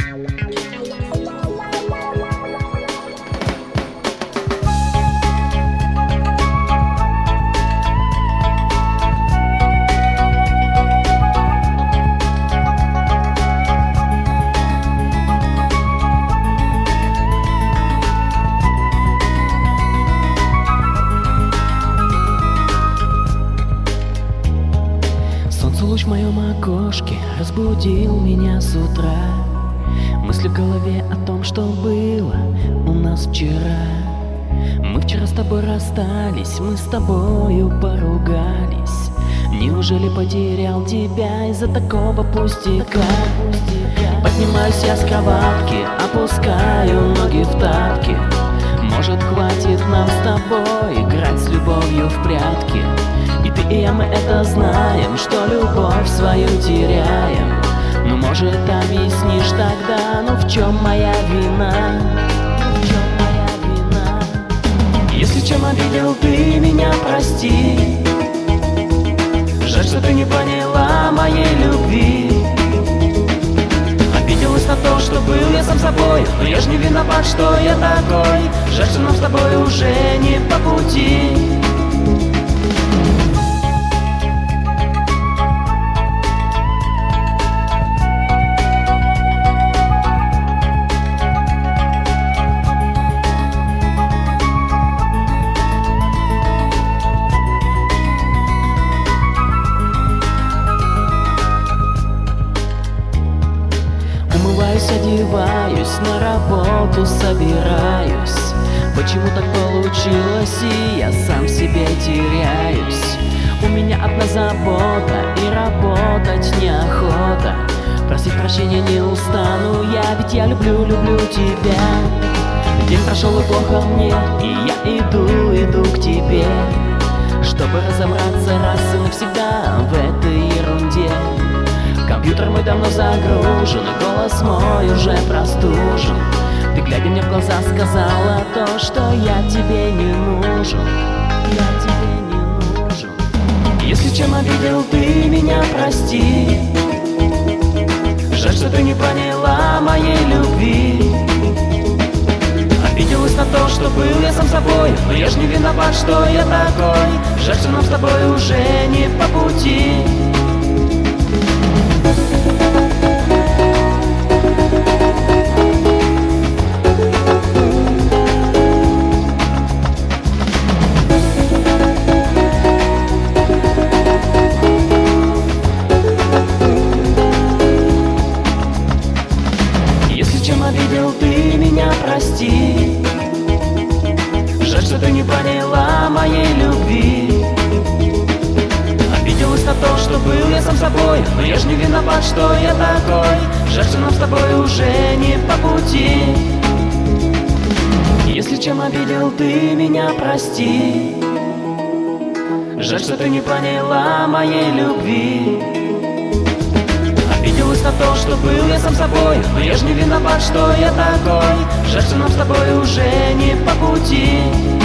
Луч в моем окошке разбудил меня с утра. Мысли в голове о том, что было у нас вчера. Мы вчера с тобой расстались, мы с тобою поругались. Неужели потерял тебя из-за такого пустяка? Поднимаюсь я с кроватки, опускаю ноги в тапки. Может, хватит нам с тобой играть с любовью в прятки? И ты и я, мы это знаем, что любовь свою теряем. Ну, может, объяснишь тогда, ну в чем моя вина? В чем моя вина? Если чем обидел ты меня, прости. Жаль, что ты не поняла моей любви. Обиделась на то, что был я сам собой, но я ж не виноват, что я такой. Жаль, что нам с тобой уже не по пути. Одеваюсь, на работу собираюсь. Почему так получилось, и я сам в себе теряюсь? У меня одна забота, и работать неохота. Просить прощения не устану я, ведь я люблю тебя. День прошел и плохо мне, и я иду к тебе, чтобы разобраться раз и навсегда в этой ерунде. Компьютер мой давно загружен, и голос мой уже простужен. Ты, глядя мне в глаза, сказала то, что я тебе не нужен. Я тебе не нужен. Если чем обидел ты меня, прости. Жаль, что ты не поняла моей любви. Обиделась на то, что был я сам собой, но я ж не виноват, что я такой. Жаль, что нам с тобой уже не по пути. Чем обидел ты меня, прости. Жаль, что ты не поняла моей любви. Обиделась на то, что был я сам собой, но я ж не виноват, что я такой. Жаль, что нам с тобой уже не по пути. Если чем обидел ты меня, прости. Жаль, что ты не поняла моей любви. Обиделась на то, что был я сам собой, но я ж не виноват, что я такой. Жаль, что нам с тобой уже не по пути.